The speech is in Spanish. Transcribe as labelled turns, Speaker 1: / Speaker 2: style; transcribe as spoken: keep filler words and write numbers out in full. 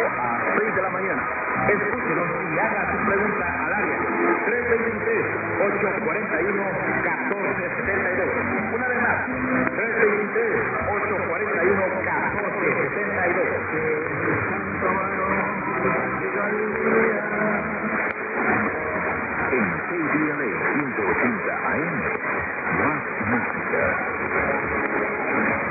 Speaker 1: a seis de la mañana. Escúchenos y haga su pregunta al área tres dos tres, ocho cuatro uno, uno cuatro siete uno.